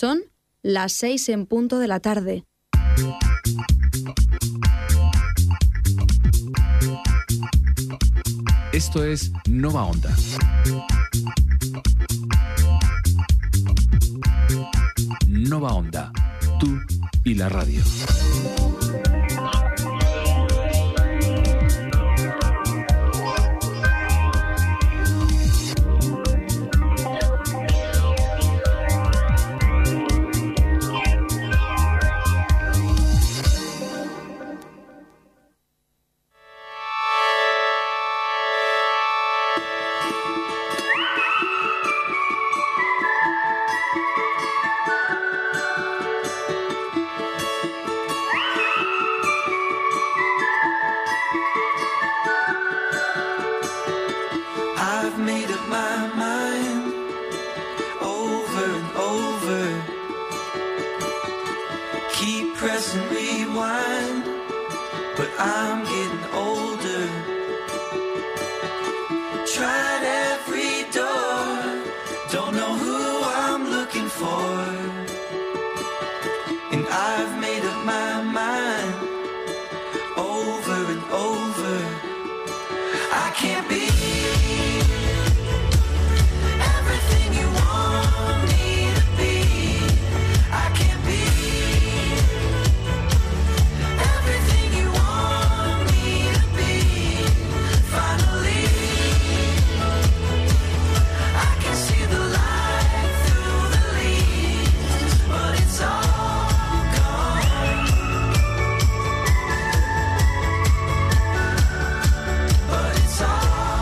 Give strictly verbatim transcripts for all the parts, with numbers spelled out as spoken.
Son las seis en punto de la tarde. Esto es Nova Onda. Nova Onda, tú y la radio. But it's all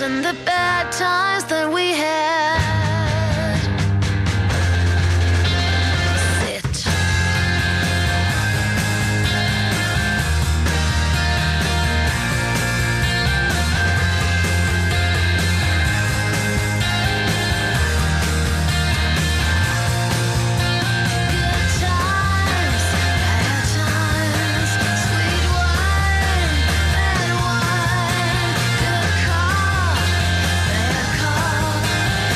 and the bad times that we had. Sit. Good times, bad times, sweet wine, bad wine, good call, bad call.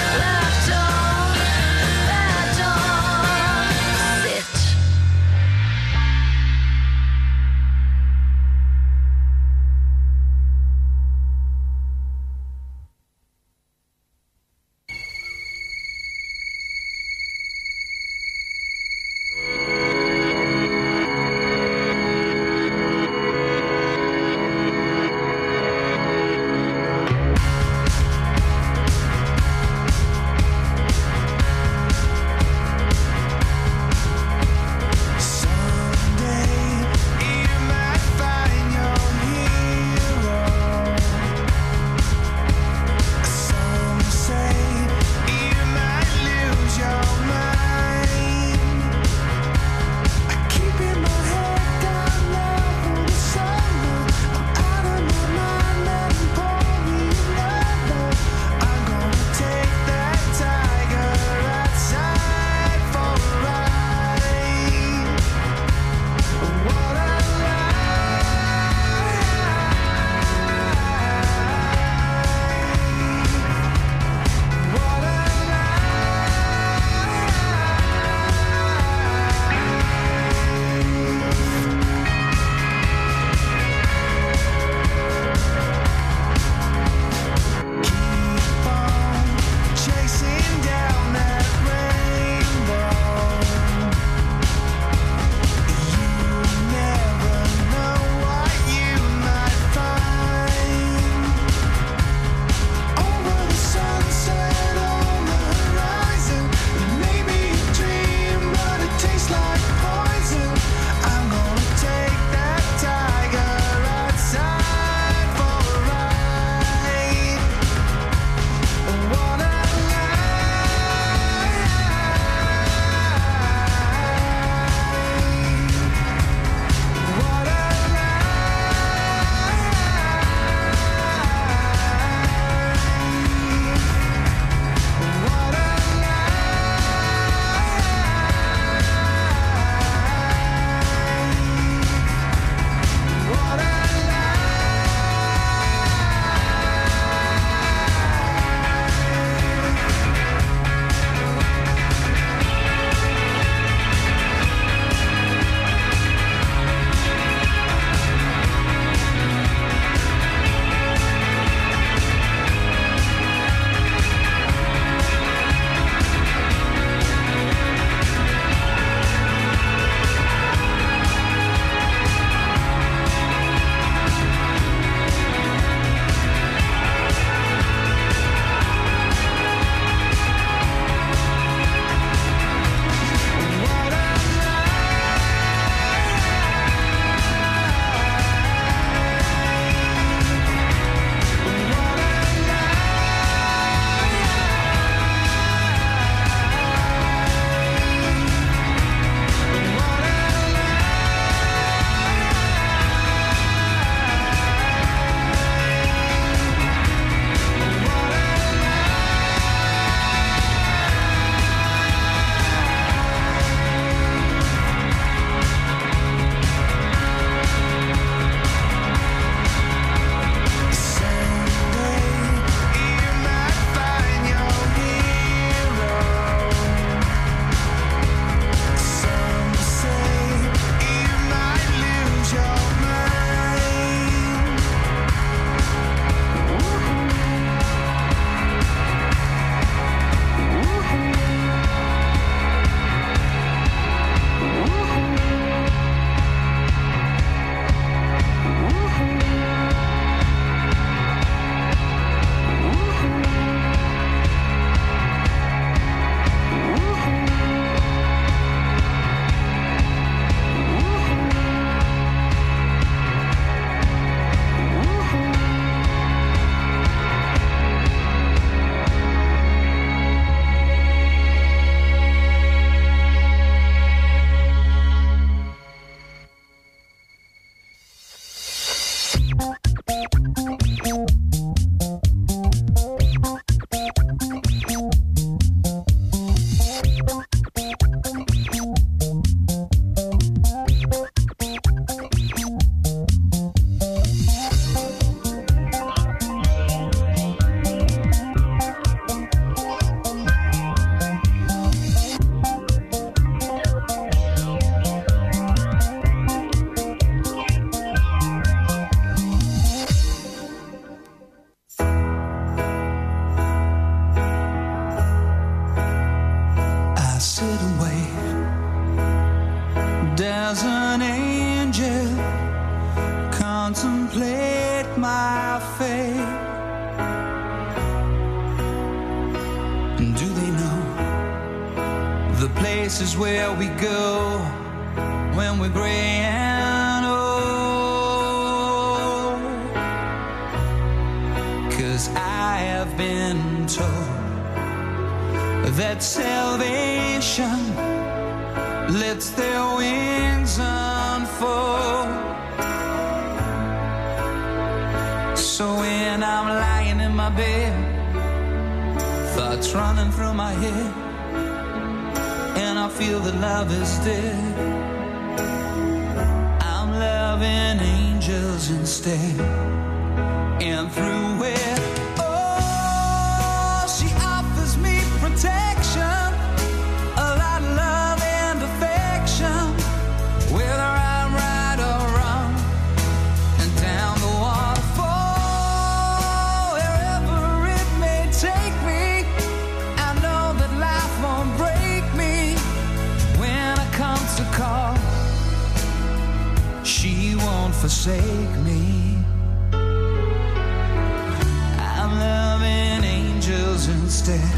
places where we go when we're gray and old. 'Cause I have been told that salvation lets their wings unfold. So when I'm lying in my bed, thoughts running through my head, and I feel that love is dead, I'm loving angels instead. And through it, oh, she offers me protection, a lot of love and affection, whether I'm right or wrong, and down the waterfall, wherever it may take me, I know that life won't break me when I come to call. She won't forsake me. I'm loving angels instead.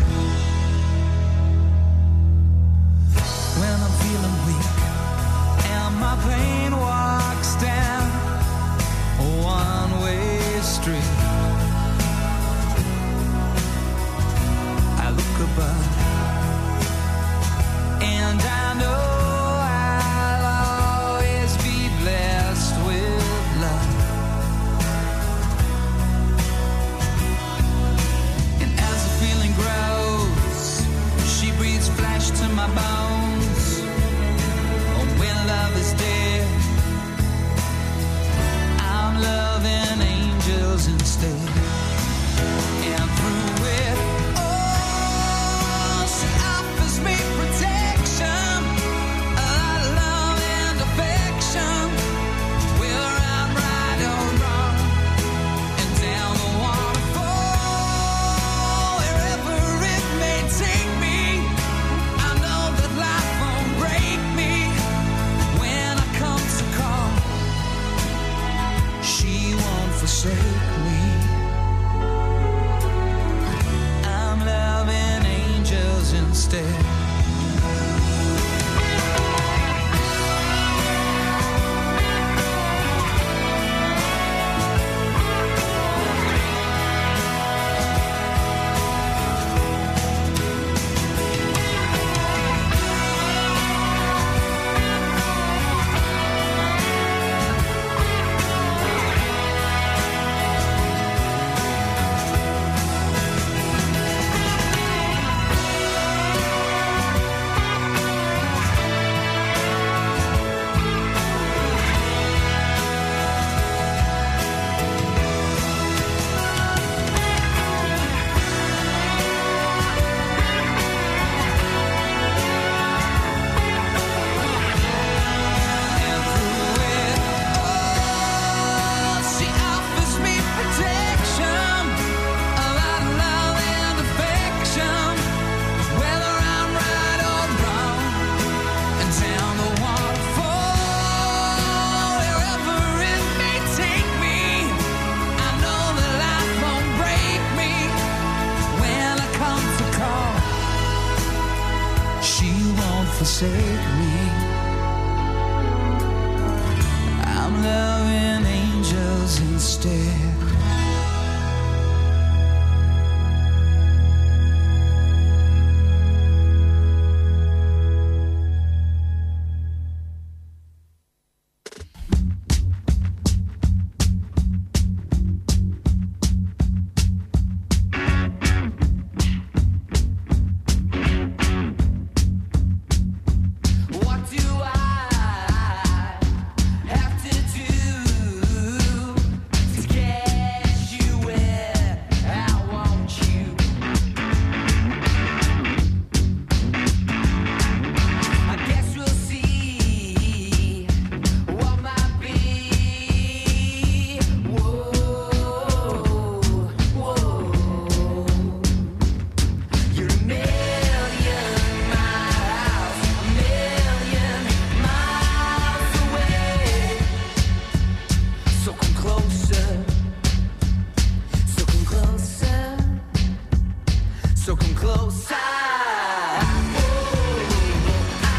When I'm feeling weak and my pain walks down a one-way street, I look above and I know I'll always be blessed with love. And as the feeling grows, she breathes flesh to my bones. Oh, when love is dead, I'm loving angels instead. And through it, oh, she offers me protection, a lot of love and affection, whether I'm right or wrong, and down the waterfall, wherever it may take me, I know that life won't break me when I come to call. She won't forsake me. I'm loving angels instead. And through it, oh, she offers me protection, a lot of love and affection, whether I'm right or wrong, and down the waterfall, wherever it may take me, I know that life won't break me when I come to call. She won't forsake me. I'm loving angels instead. What do I have to do to get you where I want you? I guess we'll see what might be. Whoa, whoa. You're a million miles, a million miles away. So come closer, so come closer, so come closer. Oh, I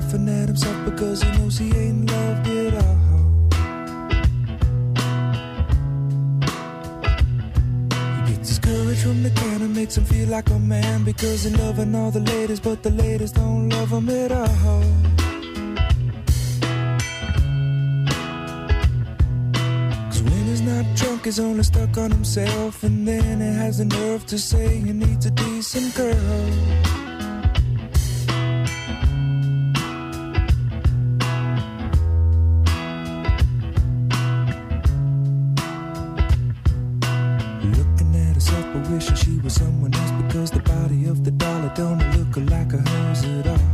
laughing at himself because he knows he ain't loved it all. He gets his courage from the can and makes him feel like a man because he's loving all the ladies, but the ladies don't love him at all. Not drunk, he's only stuck on himself, and then he has the nerve to say he needs a decent girl. Looking at herself but wishing she was someone else because the body of the dollar don't look like a hers at all.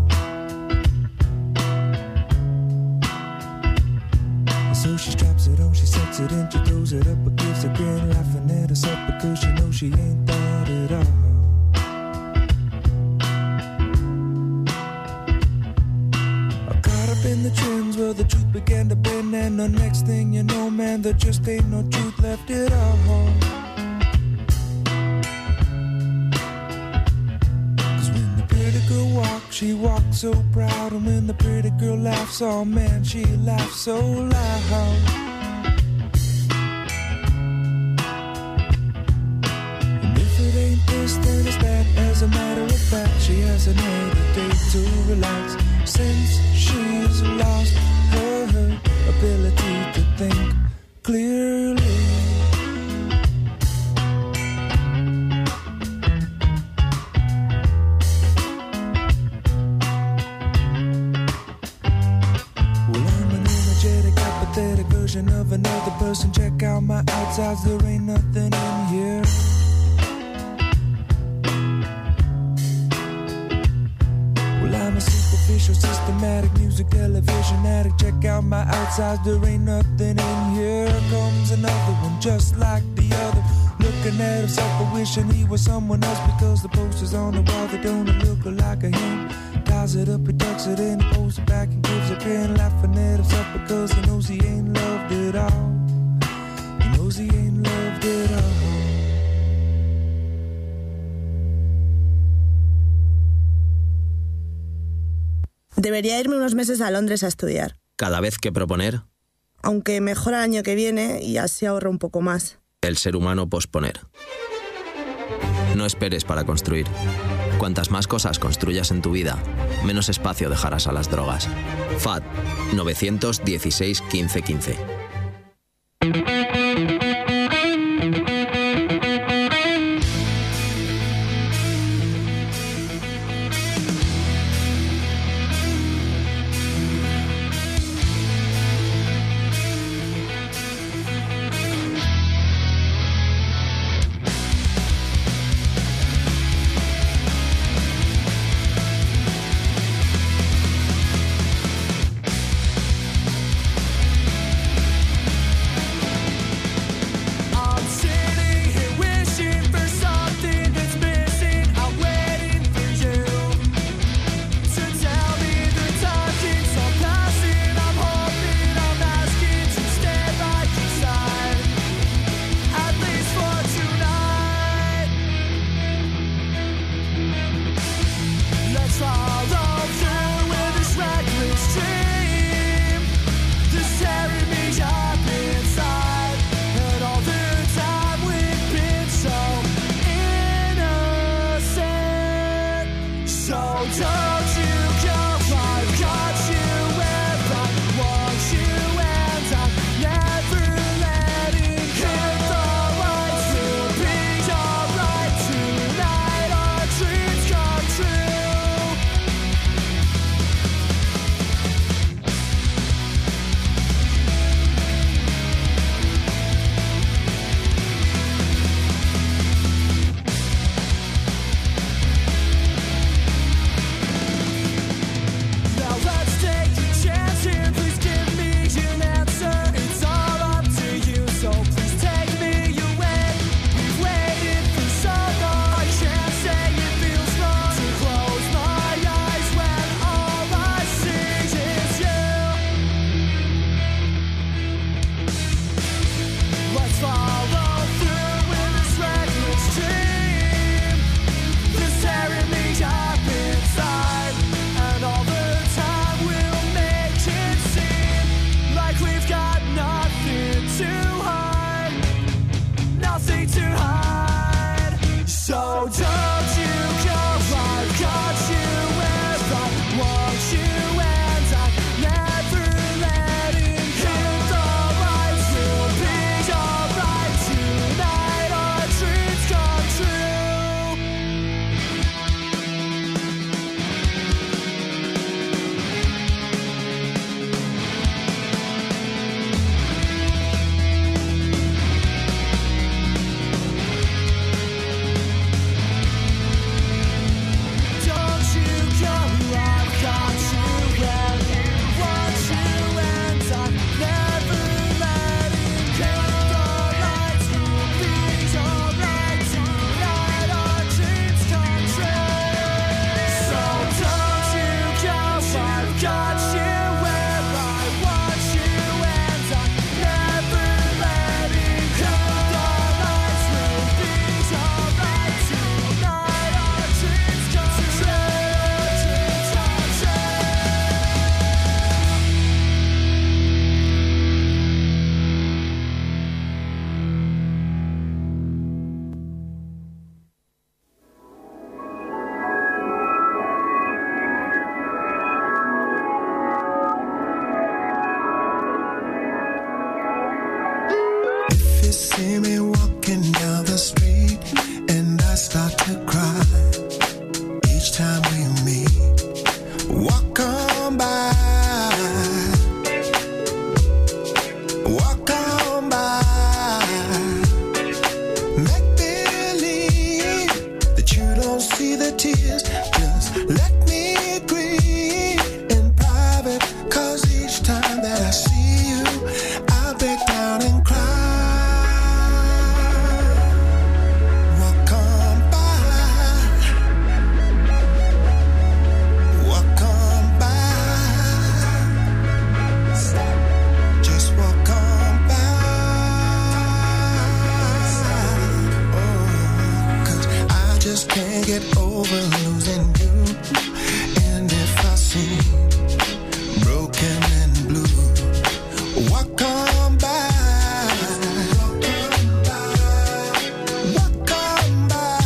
So she straps it on, she sets it in, she throws it up, but gives a grin, laughing at herself because she knows she ain't that at all. I caught up in the trends where the truth began to bend, and the next thing you know, man, there just ain't no truth left at all. Cause when the pretty girl walks, she walks so proud, and when the pretty girl laughs, oh man, she laughs so loud. And if it ain't this, then it's that. As a matter of fact, she hasn't had a day to relax since she's lost her ability to think clearly. Version of another person. Check out my outsides, there ain't nothing in here. Well, I'm a superficial, systematic music television addict. Check out my outsides, there ain't nothing in here. Comes another one just like the other, looking at himself but wishing he was someone else because the posters on the wall, they don't look like a him. Ties it up, he tucks it in, he pulls it back and gives a grin, laughing at himself because he knows he ain't loved it all. He knows he ain't loved it all. Debería irme unos meses a Londres a estudiar. Cada vez que proponer, Aunque mejor al año que viene y así ahorro un poco más. el ser humano posponer. No esperes para construir. Cuantas más cosas construyas en tu vida, menos espacio dejarás a las drogas. F A D nueve uno seis, uno cinco, uno cinco. see me walking down the street and I start to cry each time we meet. Walk on by, walk on by. Make believe that you don't see the tears. Just let me grieve in private, 'cause each time that I see you, I break down and cry. Walk on by, walk on by. Just walk on by. Oh, 'cause I just can't get over losing you. And if I seem broken and blue, walk on by, walk on by.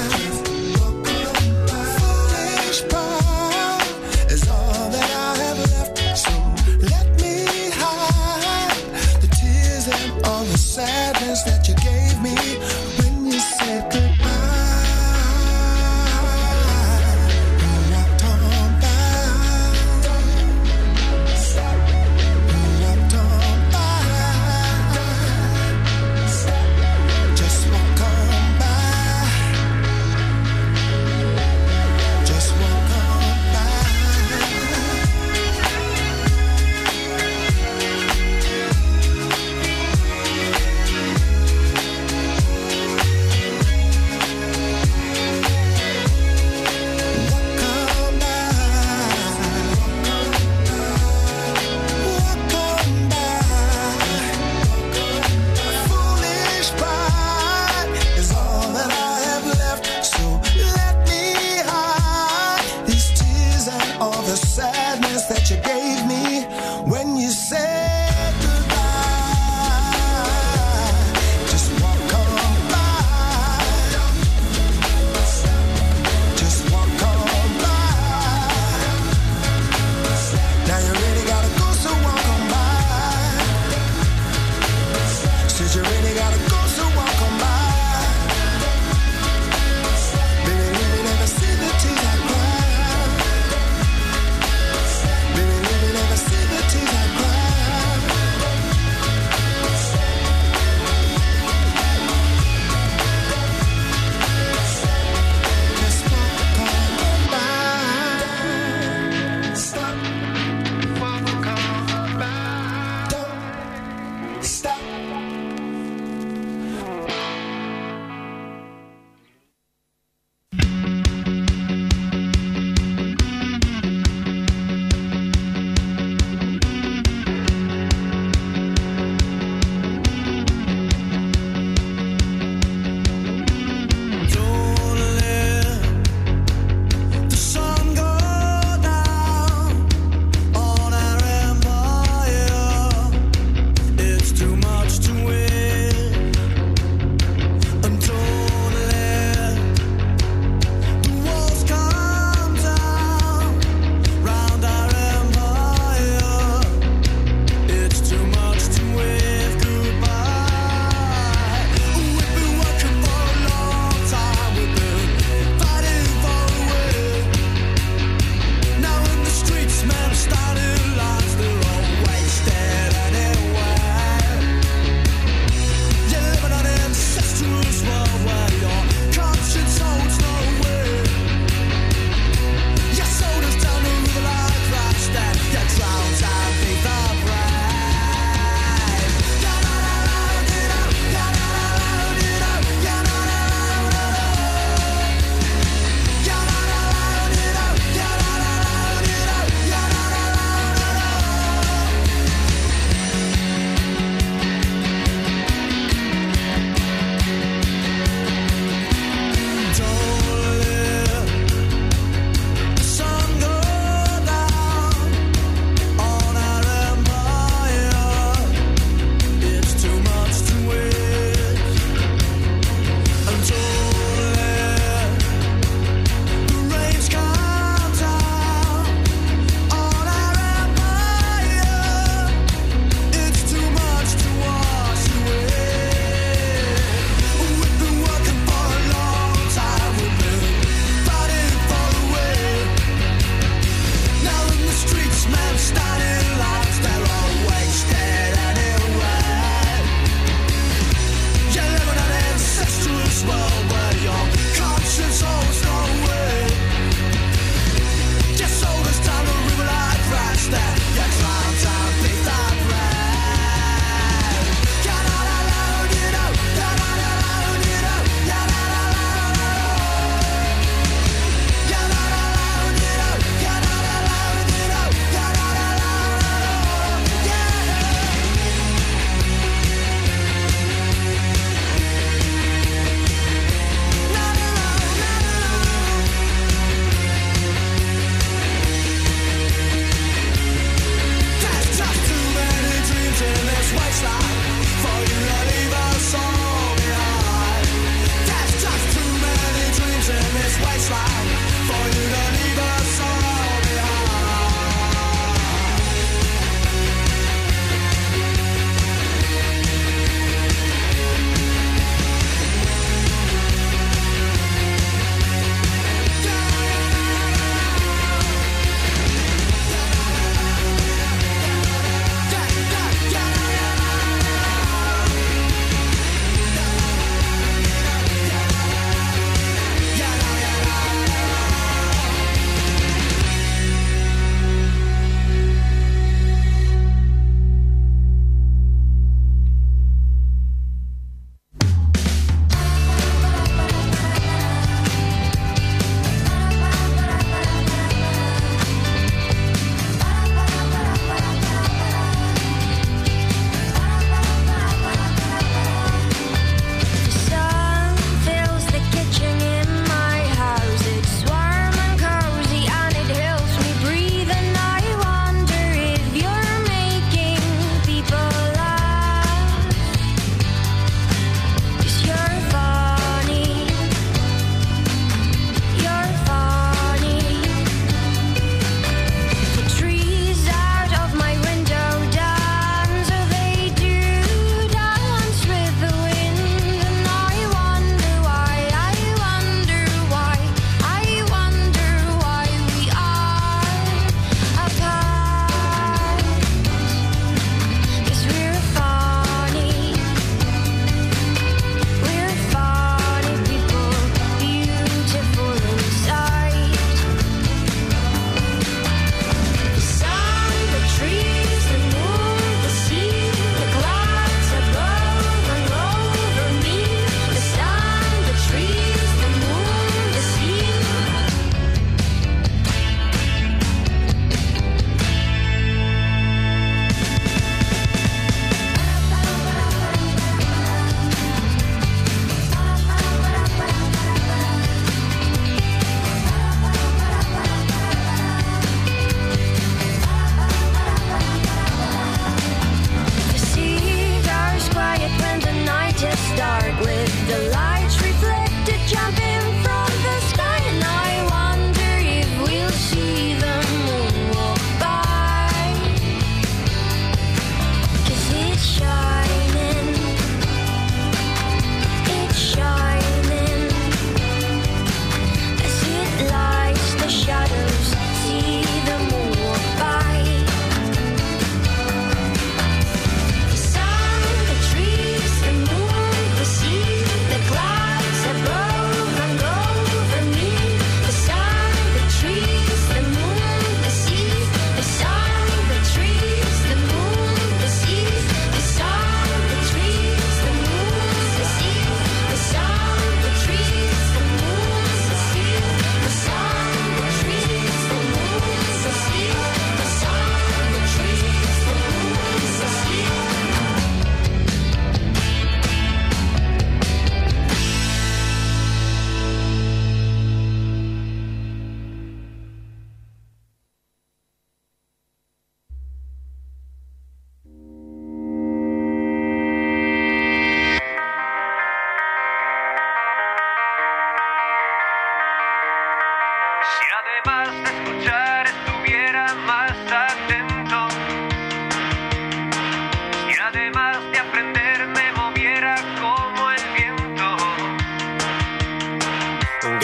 Foolish pride is all that I have left, so let me hide the tears and all the sadness that you gave me when you said goodbye. You walked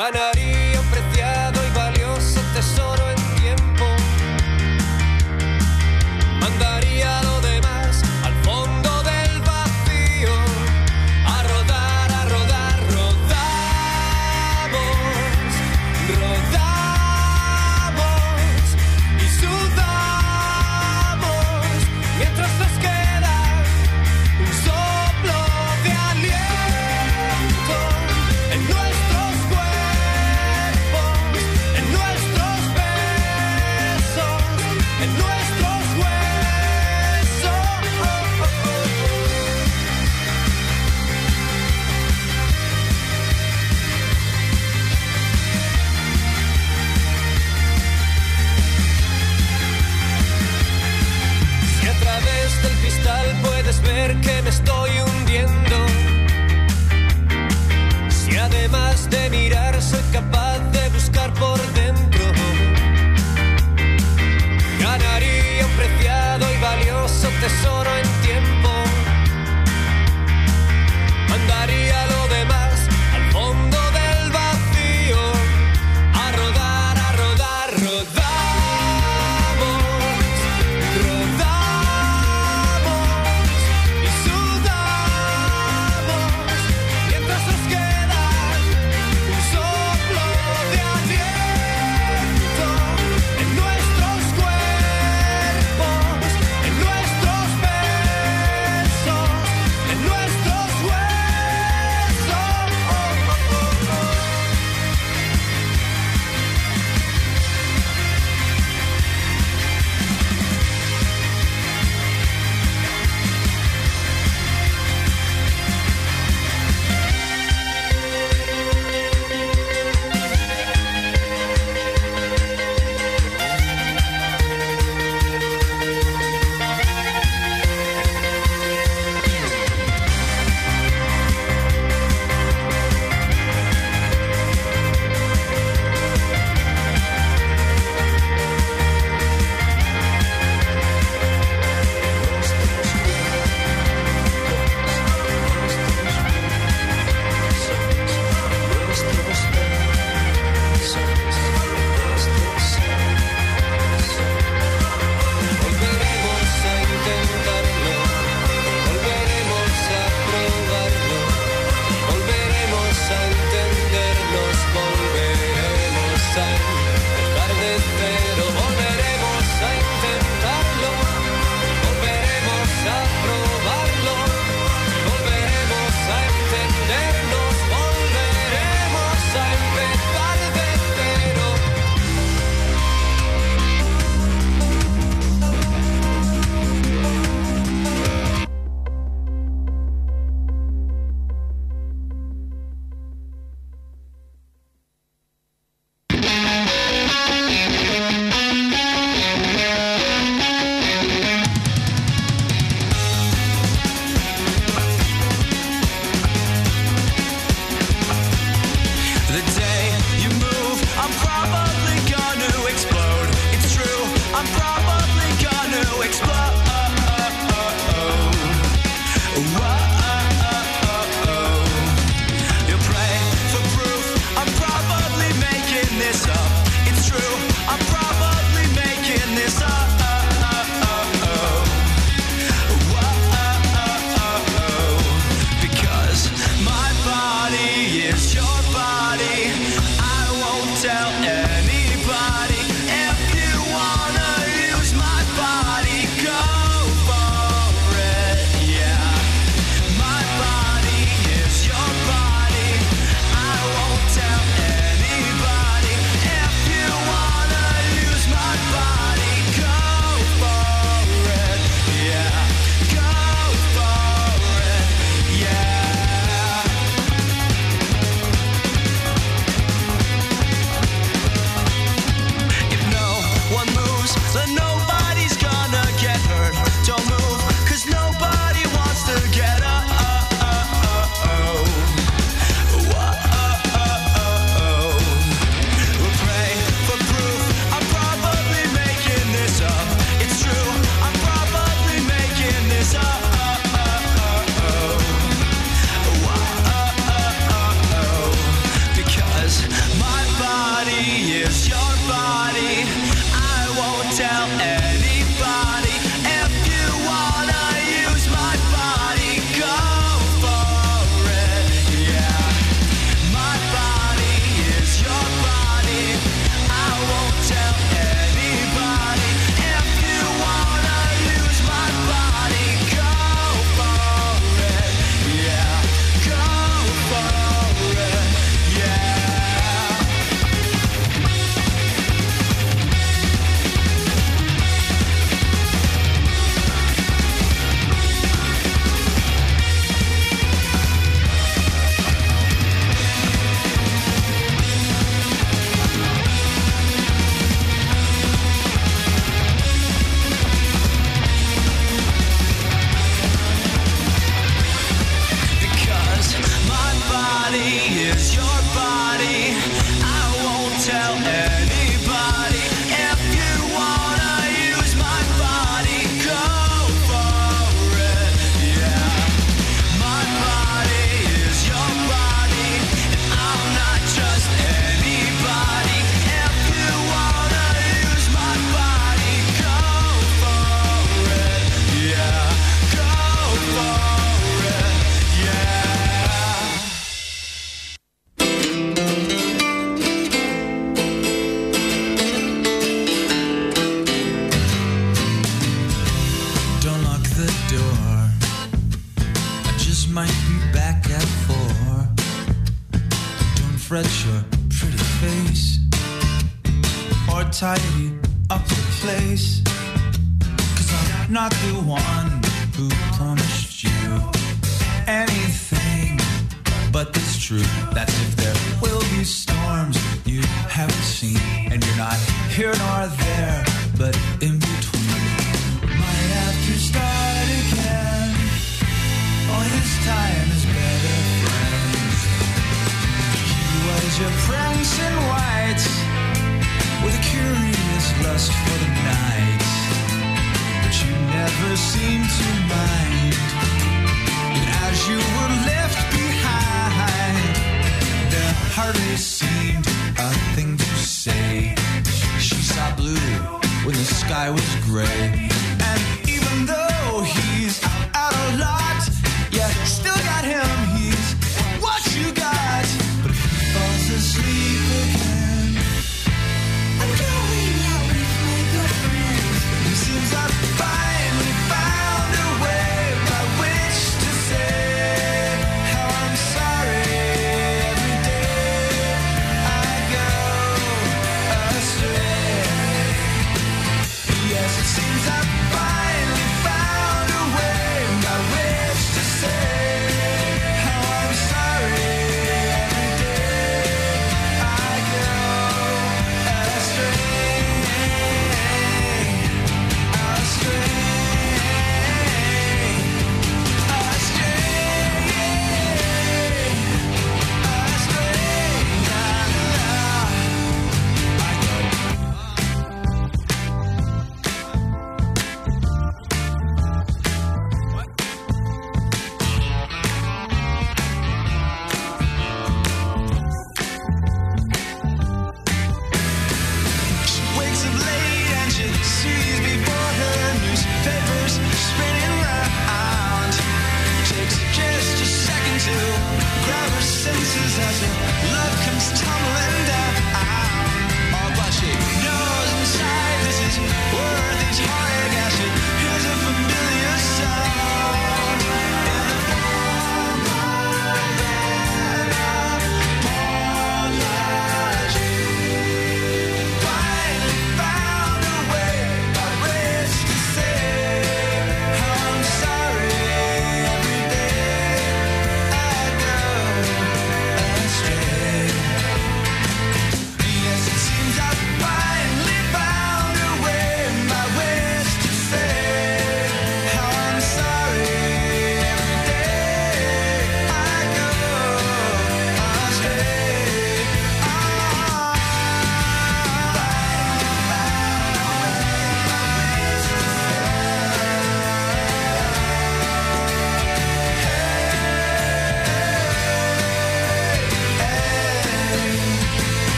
Ganaría un preciado y valioso tesoro en tiempo. Mandaría lo demás al fondo del vacío. A rodar, a rodar, rodamos. Rodamos y sudamos mientras nos queda un soplo de aliento en nuestros cuerpos, en nuestros besos, en nuestros huesos. Si a través del cristal puedes ver que me estoy hundiendo, si además de mirar soy capaz de buscar por dentro, ganaría un preciado y valioso tesoro en tiempo. Mandaría lo demás al fondo del vacío. A rodar, a rodar, rodamos. Rodamos y sudamos mientras nos queda un soplo de aliento en nuestros cuerpos, en nuestros besos, en nuestros huesos. Volveremos a intentarlo, volveremos a probarlo, volveremos a entendernos, volveremos a empezar de cero, volveremos a intentarlo, volveremos a probarlo, volveremos a entendernos, volveremos a empezar de cero. The day you move, I'm probably gonna explode. It's true, I'm probably gonna explode. You pray for proof, I'm probably making this up. It's true, I'm probably making this up. Because my body is your body, fix your pretty face or tidy up the place. Cause I'm not the one who promised you anything but this truth. That's if there will be storms you haven't seen, and you're not here nor there, but in between. Might have to start again, or this time is better friends. He was your prince in white, with a curious lust for the night, but you never seemed to mind. And as you were left behind, there hardly seemed a thing to say. She saw blue when the sky was gray. And even though he's out a lot, you still got him, he's what you got. But if he falls asleep again, I'm going out with my good friends. It seems I finally found a way by which to say how I'm sorry every day I go astray. Yes, it seems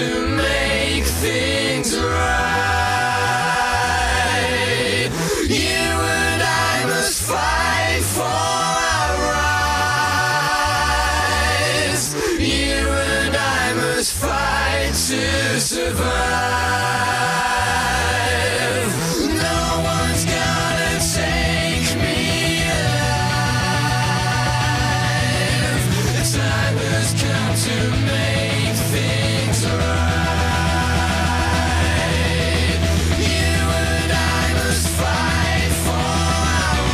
to make things right. You and I must fight for our rights. You and I must fight to survive. No one's gonna take me alive. The time has come to make things right. You and I must fight for our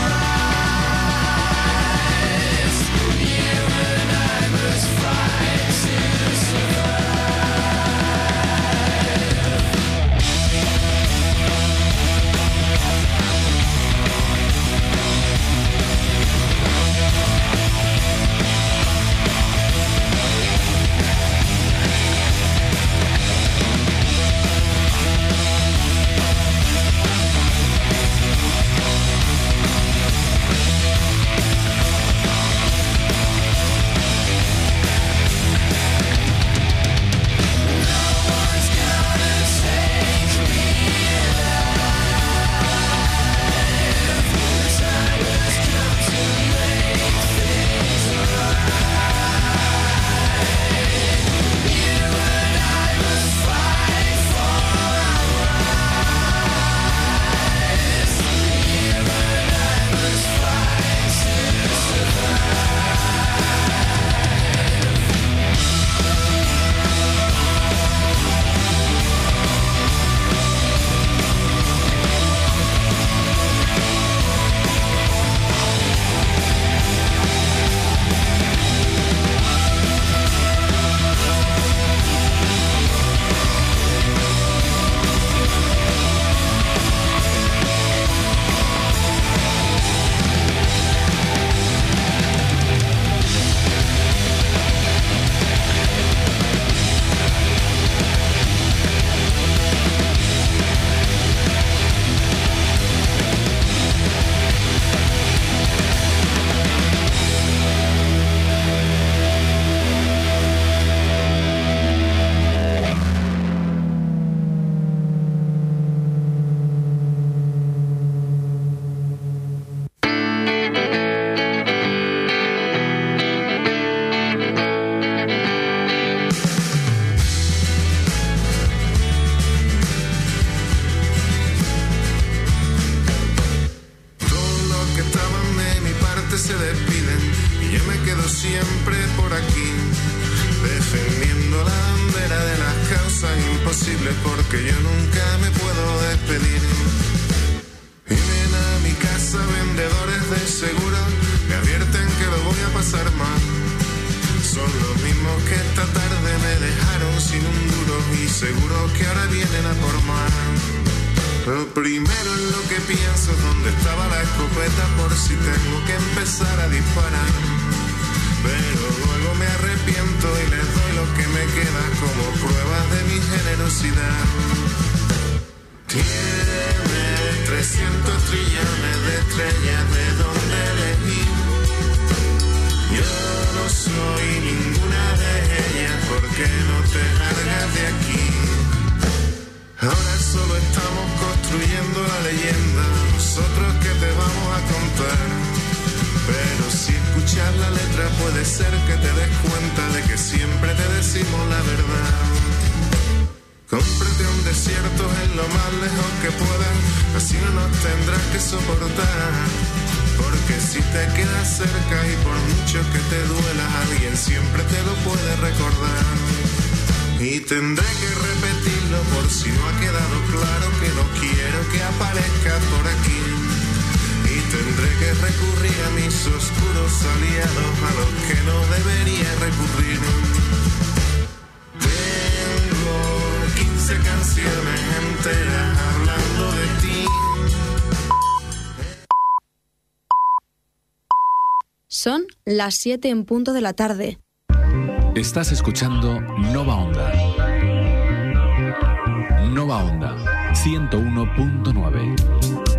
rights. You and I must fight to survive. Se despiden y yo me quedo siempre por aquí, defendiendo la bandera de las causas imposibles, porque yo nunca me puedo despedir. Vienen a mi casa vendedores de seguros, me advierten que lo voy a pasar mal. Son los mismos que esta tarde me dejaron sin un duro y seguro que ahora vienen a por más. Lo primero en lo que pienso es dónde estaba la escopeta, por si tengo que empezar a disparar. Pero luego me arrepiento y les doy lo que me queda como pruebas de mi generosidad. Tiene trescientos trillones de estrellas de donde elegir. Yo no soy ninguna de ellas, porque no te largas de aquí. Ahora solo estamos construyendo la leyenda, nosotros que te vamos a contar. Pero si escuchas la letra puede ser que te des cuenta de que siempre te decimos la verdad. Cómprate un desierto en lo más lejos que puedas, así no nos tendrás que soportar. Porque si te quedas cerca y por mucho que te duela, alguien siempre te lo puede recordar. Y tendré que repetirlo por si no ha quedado claro que no quiero que aparezca por aquí. Y tendré que recurrir a mis oscuros aliados, a los que no debería recurrir. Tengo quince canciones enteras hablando de ti. Son las siete en punto de la tarde. Estás escuchando Nova Onda. Nova Onda ciento uno punto nueve.